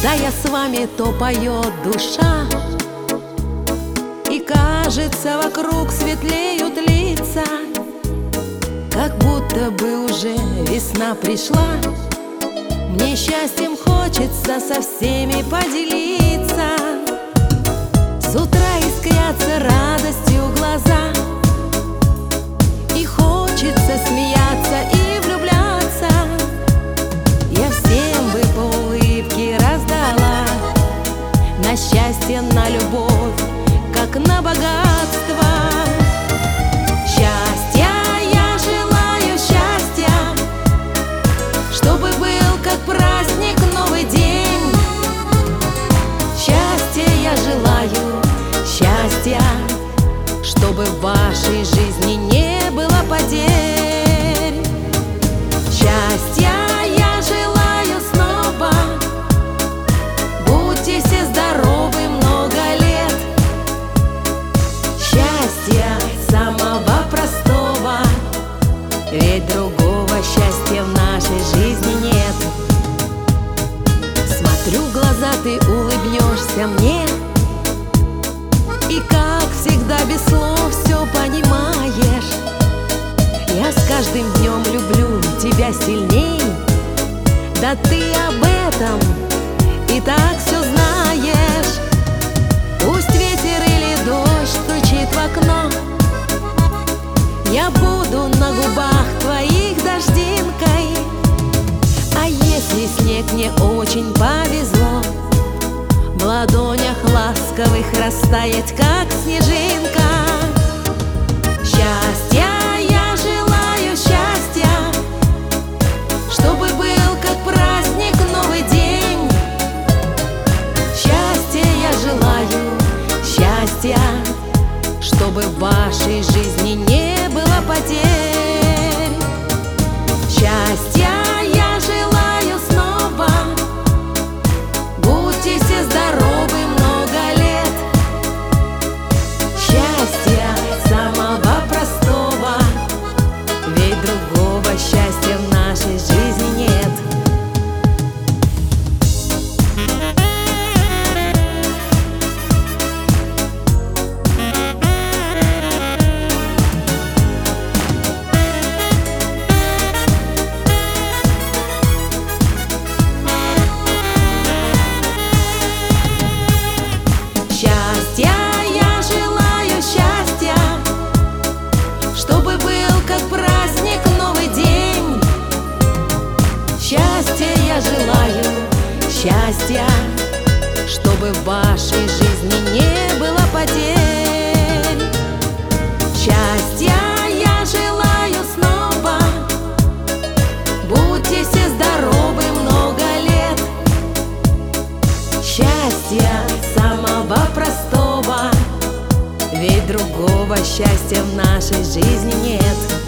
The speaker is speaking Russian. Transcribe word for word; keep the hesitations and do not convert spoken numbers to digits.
Когда я с вами, то поет душа, и кажется, вокруг светлеют лица, как будто бы уже весна пришла. Мне счастьем хочется со всеми поделиться. С утра искрятся радостью глаза, и хочется смеяться и влюбляться. Я всем бы по улыбке раздала, на счастье, на любовь, как на богатство. Счастья я желаю, счастья, чтобы был как праздник новый день. Счастья я желаю, счастья, чтобы в вашей жизни не было потерь. Счастья я желаю снова, будьте все здоровы много лет. Счастья самого простого, ведь другого счастья в нашей жизни нет. Смотрю в глаза, ты улыбнешься мне, и как всегда без слов все понимаешь. Я с каждым днем люблю тебя сильней, да ты об этом и так все знаешь. Пусть ветер или дождь стучит в окно, я буду на губах твоих дождинкой. А если снег мне очень повезло, в ладонях ласковых растаять, как снежинка. Счастья я желаю, счастья, чтобы был как праздник новый день. Счастья я желаю, счастья, чтобы в вашей жизни не было потерь. Счастья я желаю снова, будьте все здоровы много лет. Счастья самого простого, ведь другого счастья в нашей жизни нет. Счастья я желаю, счастья, чтобы был как праздник новый день. Счастья я желаю, счастья, чтобы в вашей жизни не было потерь. Счастья я желаю снова, будьте все здоровы много лет. Счастья самого простого, ведь другого счастья в нашей жизни нет.